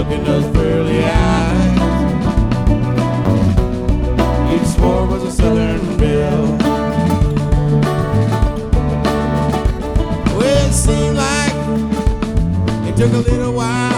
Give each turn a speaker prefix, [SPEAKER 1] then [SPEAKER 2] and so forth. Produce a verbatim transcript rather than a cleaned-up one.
[SPEAKER 1] look in those pearly eyes. He swore was a Southern Bill. Well, it seemed like it took a little while.